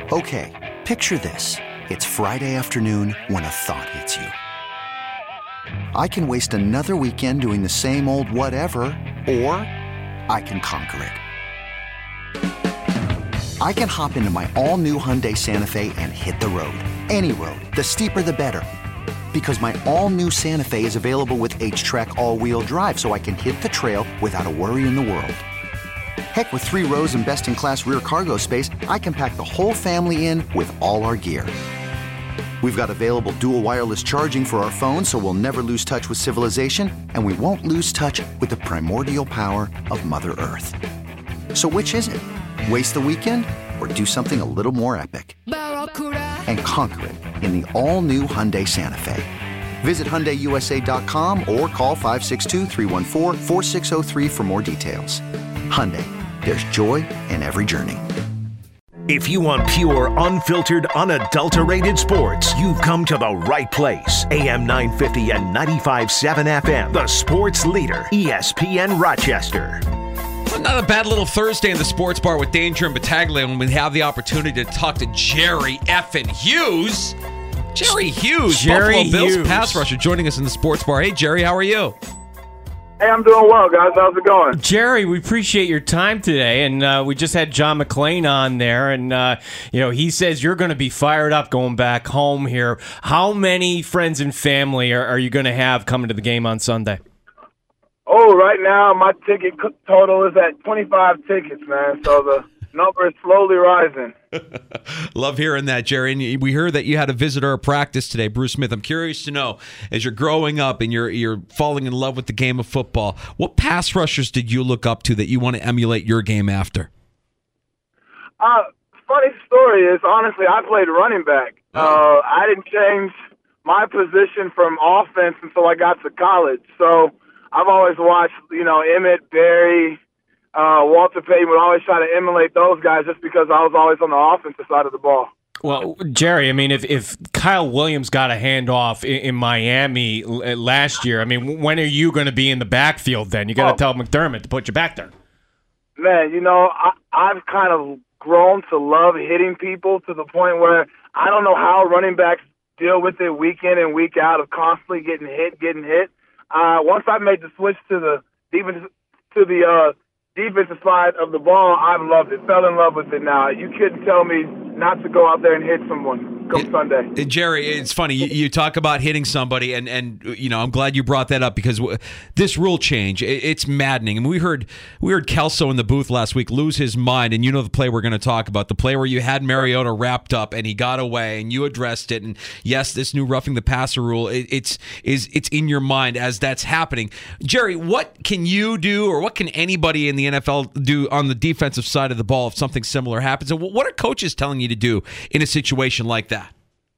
Okay, picture this. It's Friday afternoon when a thought hits you. I can waste another weekend doing the same old whatever, or I can conquer it. I can hop into my all-new Hyundai Santa Fe and hit the road. Any road. The steeper, the better. Because my all-new Santa Fe is available with H-Track all-wheel drive, so I can hit the trail without a worry in the world. Heck, with 3 rows and best-in-class rear cargo space, I can pack the whole family in with all our gear. We've got available dual wireless charging for our phones, so we'll never lose touch with civilization, and we won't lose touch with the primordial power of Mother Earth. So which is it? Waste the weekend or do something a little more epic? And conquer it in the all-new Hyundai Santa Fe. Visit HyundaiUSA.com or call 562-314-4603 for more details. Hyundai, there's joy in every journey. If you want pure, unfiltered, unadulterated sports, you've come to the right place. AM 950 and 95.7 FM, the sports leader, ESPN Rochester. Not a bad little Thursday in the sports bar with Danger and Battaglia when we have the opportunity to talk to Jerry effing Hughes. Jerry Hughes, Buffalo Bills pass rusher, joining us in the sports bar. Hey, Jerry, how are you? Hey, I'm doing well, guys. How's it going? Jerry, we appreciate your time today, and we just had John McClain on there, and he says you're going to be fired up going back home here. How many friends and family are you going to have coming to the game on Sunday? Oh, right now my ticket total is at 25 tickets, man. So the number is slowly rising. Love hearing that, Jerry. And we heard that you had a visitor at practice today, Bruce Smith. I'm curious to know, as you're growing up and you're falling in love with the game of football, what pass rushers did you look up to that you want to emulate your game after? Funny story is, honestly, I played running back. I didn't change my position from offense until I got to college. So I've always watched, Emmett, Barry, Walter Payton would always try to emulate those guys just because I was always on the offensive side of the ball. Well, Jerry, I mean, if Kyle Williams got a handoff in Miami last year, I mean, when are you going to be in the backfield then? You got to tell McDermott to put you back there. Man, I've kind of grown to love hitting people to the point where I don't know how running backs deal with it week in and week out of constantly getting hit. Once I made the switch to the defensive side of the ball, I've loved it. Fell in love with it now. You couldn't tell me not to go out there and hit someone come Sunday. Jerry, it's funny. You talk about hitting somebody, and I'm glad you brought that up because this rule change, it's maddening. And we heard Kelso in the booth last week lose his mind, and you know the play we're going to talk about, the play where you had Mariota wrapped up and he got away, and you addressed it. And yes, this new roughing the passer rule, it's in your mind as that's happening. Jerry, what can you do, or what can anybody in the NFL do on the defensive side of the ball if something similar happens? And what are coaches telling you to do in a situation like that?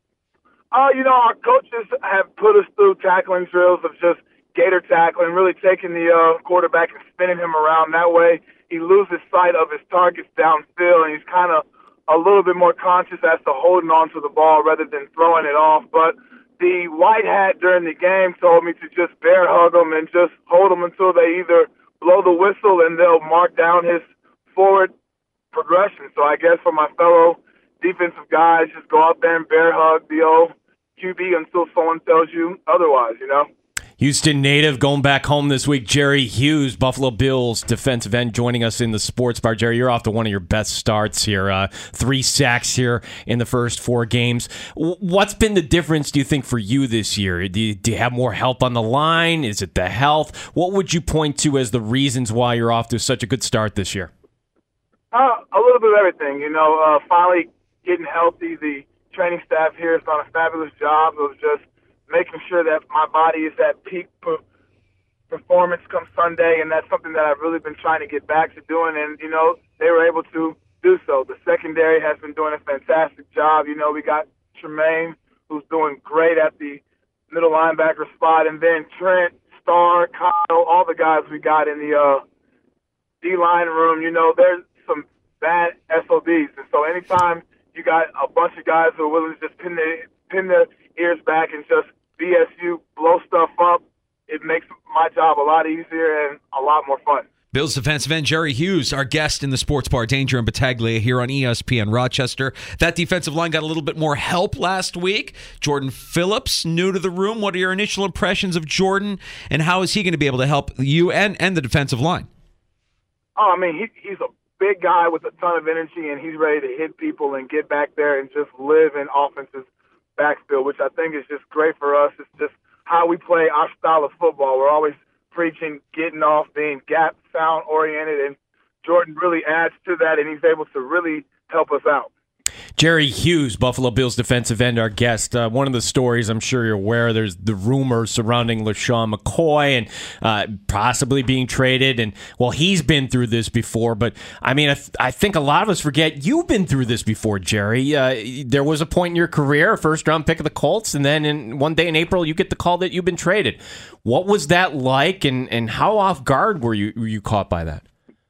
Our coaches have put us through tackling drills of just gator tackling, really taking the quarterback and spinning him around. That way he loses sight of his targets downfield, and he's kind of a little bit more conscious as to holding on to the ball rather than throwing it off. But the white hat during the game told me to just bear hug him and just hold him until they either blow the whistle and they'll mark down his forward progression. So I guess for my fellow defensive guys, just go out there and bear hug the old QB until someone tells you otherwise, Houston native going back home this week, Jerry Hughes, Buffalo Bills defensive end, joining us in the sports bar. Jerry, you're off to one of your best starts here. 3 sacks here in the first 4 games. What's been the difference, do you think, for you this year? Do you have more help on the line? Is it the health? What would you point to as the reasons why you're off to such a good start this year? A little bit of everything. Finally getting healthy. The training staff here has done a fabulous job of just making sure that my body is at peak performance come Sunday, and that's something that I've really been trying to get back to doing, and, they were able to do so. The secondary has been doing a fantastic job. We got Tremaine, who's doing great at the middle linebacker spot, and then Trent, Starr, Kyle, all the guys we got in the D-line room, there's some bad SOBs, and so anytime you got a bunch of guys who are willing to just pin their ears back and just BSU, blow stuff up, it makes my job a lot easier and a lot more fun. Bills defensive end Jerry Hughes, our guest in the Sports Bar, Danger and Battaglia here on ESPN Rochester. That defensive line got a little bit more help last week. Jordan Phillips, new to the room. What are your initial impressions of Jordan, and how is he going to be able to help you and the defensive line? Oh, I mean, he's a big guy with a ton of energy, and he's ready to hit people and get back there and just live in offense's backfield, which I think is just great for us. It's just how we play our style of football. We're always preaching, getting off, being gap sound oriented, and Jordan really adds to that, and he's able to really help us out. Jerry Hughes, Buffalo Bills defensive end, our guest. One of the stories, I'm sure you're aware, there's the rumors surrounding LeSean McCoy and possibly being traded. And, well, he's been through this before. But, I mean, I think a lot of us forget you've been through this before, Jerry. There was a point in your career, a first-round pick of the Colts, and then one day in April you get the call that you've been traded. What was that like, and how off guard were you caught by that?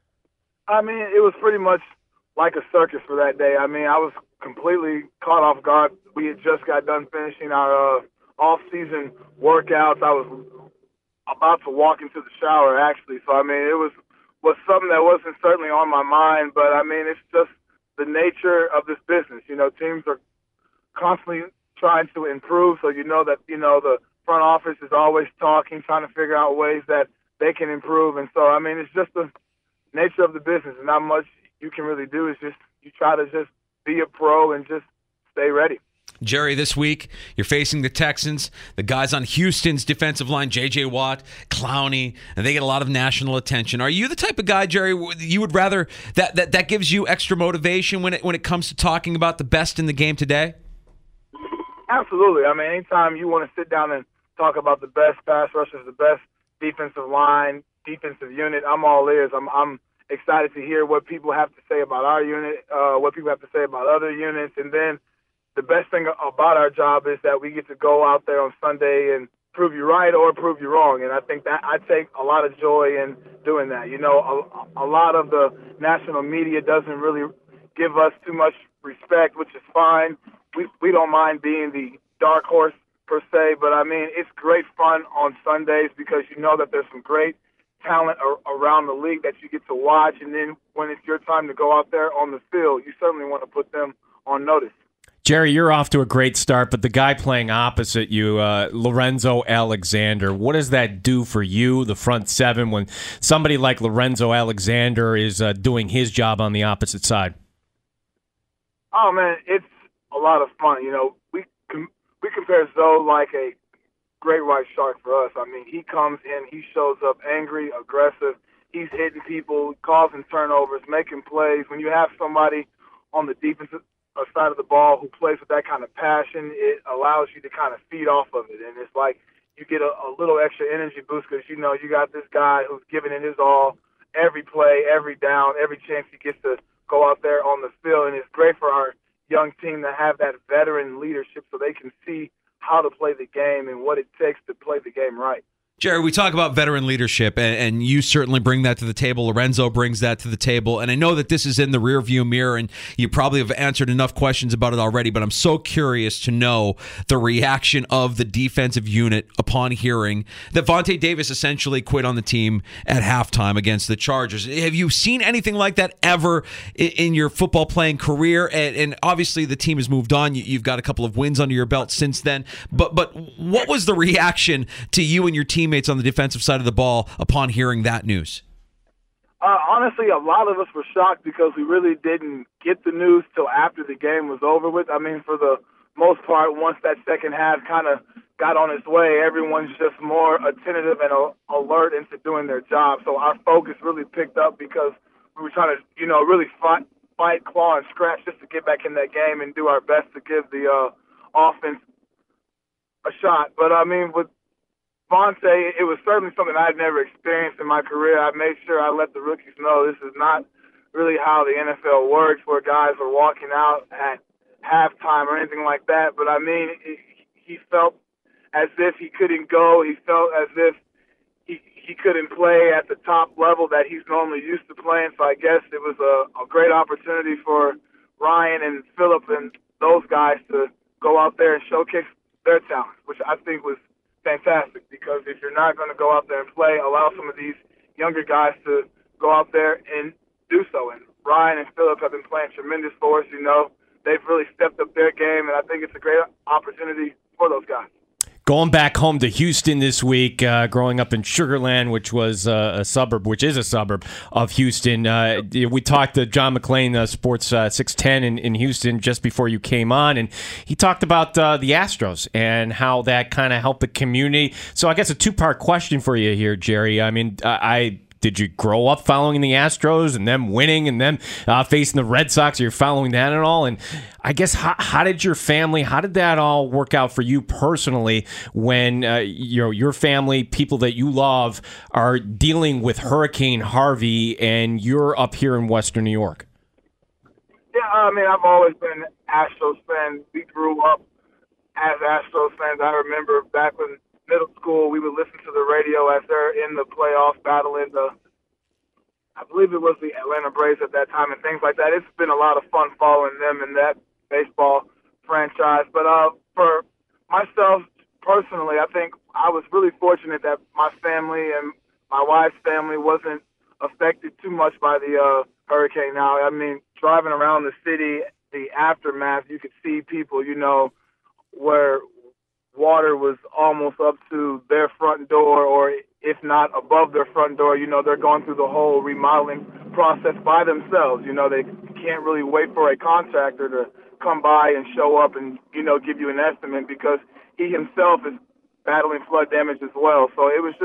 I mean, it was pretty much like a circus for that day. I mean, I was completely caught off guard. We had just got done finishing our off-season workouts. I was about to walk into the shower, actually. So, I mean, it was something that wasn't certainly on my mind. But, I mean, it's just the nature of this business. You know, teams are constantly trying to improve. So, you know that, the front office is always talking, trying to figure out ways that they can improve. And so, I mean, it's just the nature of the business. Not much you can really do. Is just you try to just be a pro and just stay ready. Jerry, this week you're facing the Texans, the guys on Houston's defensive line, J.J. Watt, Clowney, and they get a lot of national attention. Are you the type of guy, Jerry, you would rather that gives you extra motivation when it comes to talking about the best in the game today? Absolutely. I mean, anytime you want to sit down and talk about the best pass rushers, the best defensive line, defensive unit, I'm all ears. I'm excited to hear what people have to say about our unit, what people have to say about other units. And then the best thing about our job is that we get to go out there on Sunday and prove you right or prove you wrong. And I think that I take a lot of joy in doing that. You know, a lot of the national media doesn't really give us too much respect, which is fine. We don't mind being the dark horse per se, but I mean, it's great fun on Sundays because you know that there's some great talent around the league that you get to watch, and then when it's your time to go out there on the field, you certainly want to put them on notice. Jerry, you're off to a great start, but the guy playing opposite you, Lorenzo Alexander, what does that do for you, the front seven, when somebody like Lorenzo Alexander is doing his job on the opposite side? Oh, man, it's a lot of fun. You know, we compare Zoe like a great white shark for us. I mean, he comes in, he shows up angry, aggressive. He's hitting people, causing turnovers, making plays. When you have somebody on the defensive side of the ball who plays with that kind of passion, it allows you to kind of feed off of it. And it's like you get a little extra energy boost because, you know, you got this guy who's giving it his all every play, every down, every chance he gets to go out there on the field. And it's great for our young team to have that veteran leadership so they can see how to play the game and what it takes to play the game right. Jerry, we talk about veteran leadership, and you certainly bring that to the table. Lorenzo brings that to the table, and I know that this is in the rearview mirror, and you probably have answered enough questions about it already, but I'm so curious to know the reaction of the defensive unit upon hearing that Vontae Davis essentially quit on the team at halftime against the Chargers. Have you seen anything like that ever in your football playing career? And obviously the team has moved on. You've got a couple of wins under your belt since then, but what was the reaction to you and your teammates on the defensive side of the ball upon hearing that news? Honestly, a lot of us were shocked because we really didn't get the news till after the game was over with. I mean, for the most part, once that second half kind of got on its way, everyone's just more attentive and alert into doing their job. So our focus really picked up because we were trying to, you know, really fight, claw, and scratch just to get back in that game and do our best to give the offense a shot. But, I mean, with Vontae, it was certainly something I'd never experienced in my career. I made sure I let the rookies know this is not really how the NFL works, where guys are walking out at halftime or anything like that. But, I mean, he felt as if he couldn't go. He felt as if he couldn't play at the top level that he's normally used to playing. So I guess it was a great opportunity for Ryan and Phillip and those guys to go out there and showcase their talent, which I think was fantastic, because if you're not going to go out there and play, allow some of these younger guys to go out there and do so. And Ryan and Phillip have been playing tremendous for us. They've really stepped up their game, and I think it's a great opportunity for those guys. Going back home to Houston this week, growing up in Sugar Land, which is a suburb of Houston. We talked to John McClain, Sports 610 in Houston, just before you came on, and he talked about the Astros and how that kind of helped the community. So I guess a two-part question for you here, Jerry. I mean, did you grow up following the Astros and them winning and them facing the Red Sox? Are you following that at all? And I guess how did that all work out for you personally when your family, people that you love, are dealing with Hurricane Harvey and you're up here in Western New York? Yeah, I mean, I've always been an Astros fan. We grew up as Astros fans. I remember back when middle school, we would listen to the radio as they're in the playoffs battling I believe it was the Atlanta Braves at that time and things like that. It's been a lot of fun following them in that baseball franchise. But for myself personally, I think I was really fortunate that my family and my wife's family wasn't affected too much by the hurricane. Now, I mean, driving around the city, the aftermath, you could see people, where water was almost up to their front door, or if not above their front door. They're going through the whole remodeling process by themselves. They can't really wait for a contractor to come by and show up and, give you an estimate, because he himself is battling flood damage as well. So it was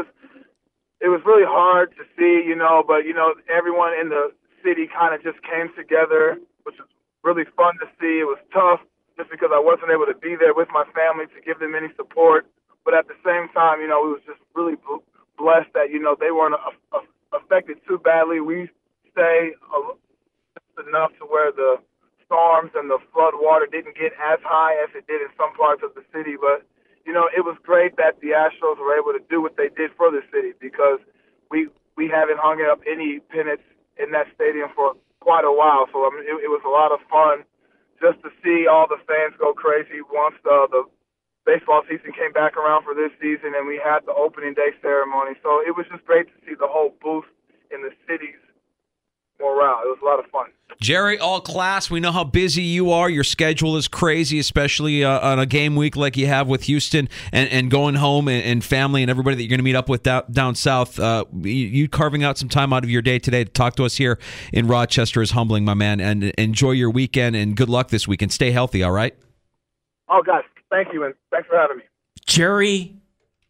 really hard to see, but, everyone in the city kind of just came together, which was really fun to see. It was tough, just because I wasn't able to be there with my family to give them any support. But at the same time, it was just really blessed that, they weren't affected too badly. We stay enough to where the storms and the flood water didn't get as high as it did in some parts of the city. But, it was great that the Astros were able to do what they did for the city, because we haven't hung up any pennants in that stadium for quite a while. So, I mean, it was a lot of fun just to see all the fans go crazy once the baseball season came back around for this season, and we had the opening day ceremony. So it was just great to see the whole boost in the city's morale. It was a lot of fun. Jerry, all class. We know how busy you are. Your schedule is crazy, especially on a game week like you have with Houston, and going home and family and everybody that you're going to meet up with down south. You carving out some time out of your day today to talk to us here in Rochester is humbling, my man. And enjoy your weekend, and good luck this weekend. Stay healthy, all right? Oh, guys, thank you, and thanks for having me. Jerry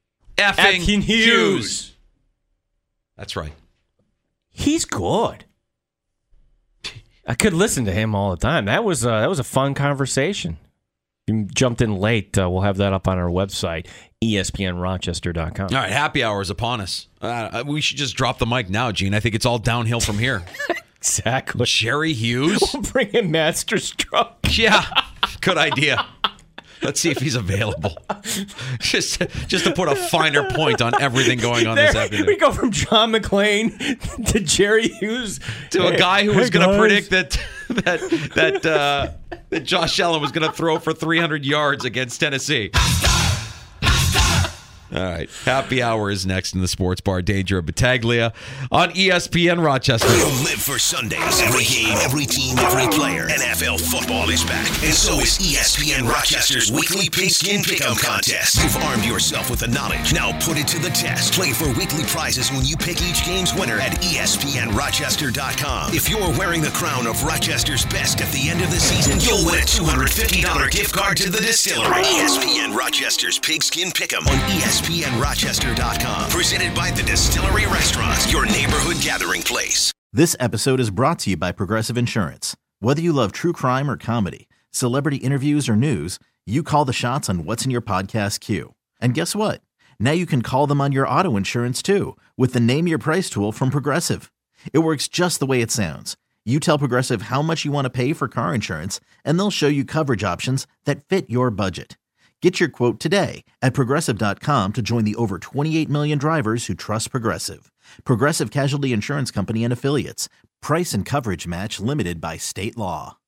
effing Hughes. That's right. He's good. I could listen to him all the time. That was a fun conversation. You jumped in late. We'll have that up on our website, ESPNRochester.com. All right, happy hour is upon us. We should just drop the mic now, Gene. I think it's all downhill from here. Exactly. Jerry Hughes. We'll bring in Masterstroke. Yeah, good idea. Let's see if he's available. Just to put a finer point on everything going on this afternoon. We go from John McClain to Jerry Hughes to a guy who was going to predict that Josh Allen was going to throw for 300 yards against Tennessee. All right. Happy hour is next in the Sports Bar. Danger of Battaglia on ESPN Rochester. Live for Sundays. Every game, every team, every player. NFL football is back. And so is ESPN Rochester's weekly Pigskin Pick'em contest. You've armed yourself with the knowledge. Now put it to the test. Play for weekly prizes when you pick each game's winner at ESPNRochester.com. If you're wearing the crown of Rochester's best at the end of the season, you'll win a $250 gift card to the distillery. ESPN Rochester's Pigskin Pick'em on ESPNRochester.com. Presented by the Distillery Restaurants, your neighborhood gathering place. This episode is brought to you by Progressive Insurance. Whether you love true crime or comedy, celebrity interviews or news, you call the shots on what's in your podcast queue. And guess what? Now you can call them on your auto insurance too with the Name Your Price tool from Progressive. It works just the way it sounds. You tell Progressive how much you want to pay for car insurance, and they'll show you coverage options that fit your budget. Get your quote today at Progressive.com to join the over 28 million drivers who trust Progressive. Progressive Casualty Insurance Company and Affiliates. Price and coverage match limited by state law.